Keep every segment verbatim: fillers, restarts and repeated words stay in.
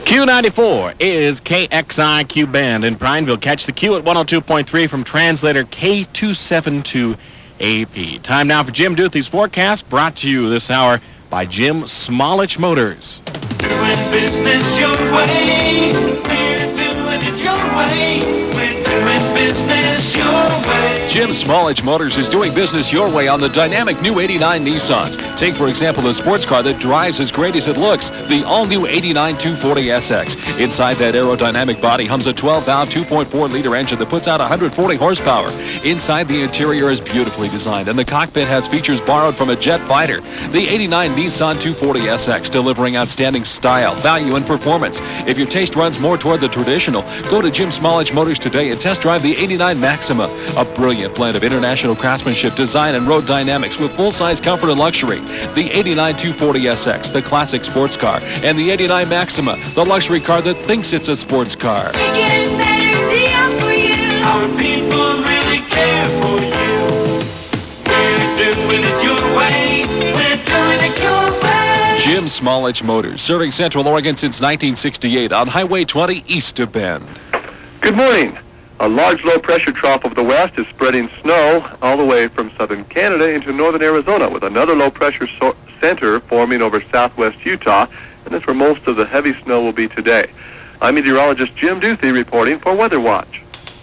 Q ninety-four is K X I Q Band in Prineville. Catch the Q at one oh two point three from translator K two seventy-two A P. Time now for Jim Duthie's forecast, brought to you this hour by Jim Smolich Motors. Doing business your way. We're doing it your way. We're doing business your way. Jim Smolich Motors is doing business your way on the dynamic new eighty-nine Nissans. Take, for example, the sports car that drives as great as it looks, the all-new eighty-nine two forty S X. Inside that aerodynamic body hums a twelve-valve, two point four liter engine that puts out one hundred forty horsepower. Inside, the interior is beautifully designed, and the cockpit has features borrowed from a jet fighter. The eighty-nine Nissan two forty S X, delivering outstanding style, value, and performance. If your taste runs more toward the traditional, go to Jim Smolich Motors today and test drive the eighty-nine Maxima, a brilliant blend of international craftsmanship, design, and road dynamics with full-size comfort and luxury. The eighty-nine two forty S X, the classic sports car, and the eighty-nine Maxima, the luxury car that thinks it's a sports car. We're getting better deals for you. Our people really care for you. We're doing it your way. We're doing it your way. Jim Smolich Motors, serving Central Oregon since nineteen sixty-eight on Highway twenty east of Bend. Good morning. A large low-pressure trough of the west is spreading snow all the way from southern Canada into northern Arizona, with another low-pressure so- center forming over southwest Utah, and that's where most of the heavy snow will be today. I'm meteorologist Jim Duthie reporting for Weather Watch.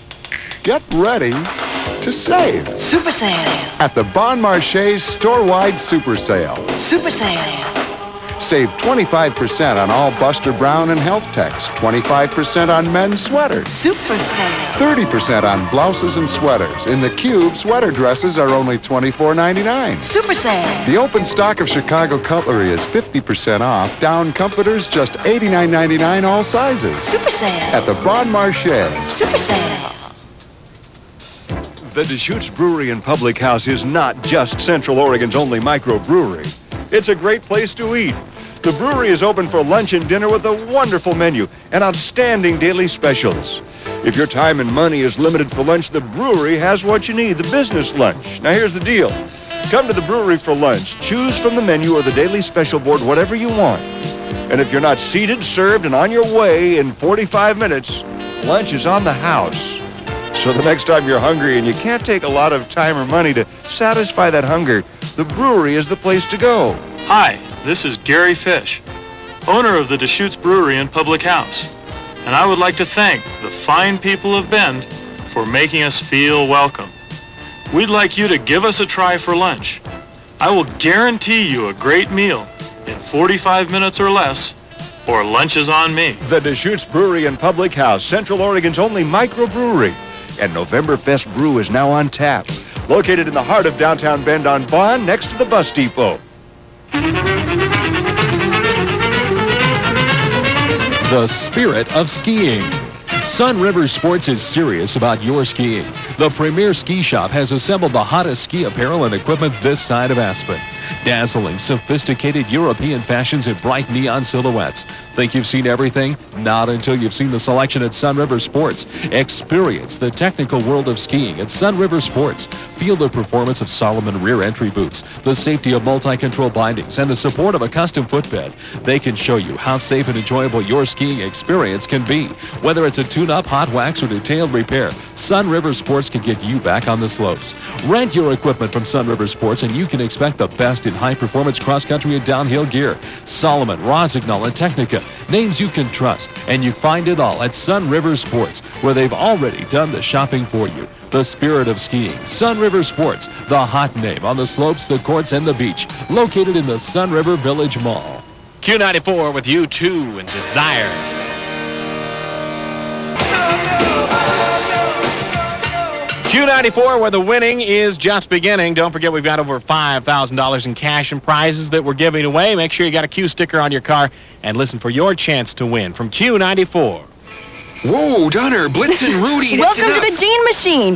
Get ready to save Super Sale. at the Bon Marché store-wide Super Sale. Super Sale. Save twenty-five percent on all Buster Brown and Health Techs, twenty-five percent on men's sweaters, Super Sale. thirty percent on blouses and sweaters. In the Cube, sweater dresses are only twenty-four ninety-nine. Super Sale. The open stock of Chicago cutlery is fifty percent off. Down comforters just eighty-nine ninety-nine, all sizes. Super Sale. At the Bon Marché. Super Sale. The Deschutes Brewery and Public House is not just Central Oregon's only microbrewery. It's a great place to eat. The brewery is open for lunch and dinner with a wonderful menu and outstanding daily specials. If your time and money is limited for lunch, the brewery has what you need, the business lunch. Now here's the deal. Come to the brewery for lunch. Choose from the menu or the daily special board, whatever you want. And if you're not seated, served, and on your way in forty-five minutes, lunch is on the house. So the next time you're hungry and you can't take a lot of time or money to satisfy that hunger, the brewery is the place to go. Hi, this is Gary Fish, owner of the Deschutes Brewery and Public House, and I would like to thank the fine people of Bend for making us feel welcome. We'd like you to give us a try for lunch. I will guarantee you a great meal in forty-five minutes or less, or lunch is on me. The Deschutes Brewery and Public House, Central Oregon's only microbrewery. And Novemberfest Brew is now on tap. Located in the heart of downtown Bend on Bond, next to the bus depot. The spirit of skiing. Sun River Sports is serious about your skiing. The premier ski shop has assembled the hottest ski apparel and equipment this side of Aspen. Dazzling, sophisticated European fashions in bright neon silhouettes. Think you've seen everything? Not until you've seen the selection at Sun River Sports. Experience the technical world of skiing at Sun River Sports. Feel the performance of Salomon rear entry boots, the safety of multi-control bindings, and the support of a custom footbed. They can show you how safe and enjoyable your skiing experience can be. Whether it's a tune-up, hot wax, or detailed repair, Sun River Sports can get you back on the slopes. Rent your equipment from Sun River Sports and you can expect the best in high-performance cross-country and downhill gear. Salomon, Rossignol, and Technica, names you can trust, and you find it all at Sun River Sports, where they've already done the shopping for you. The spirit of skiing, Sun River Sports, the hot name on the slopes, the courts, and the beach, located in the Sun River Village Mall. Q ninety-four with U two and Desire. Q ninety-four, where the winning is just beginning. Don't forget, we've got over five thousand dollars in cash and prizes that we're giving away. Make sure you got a Q sticker on your car and listen for your chance to win from Q ninety-four. Whoa, Dunner, Blitz and Rudy. Welcome to the Gene Machine.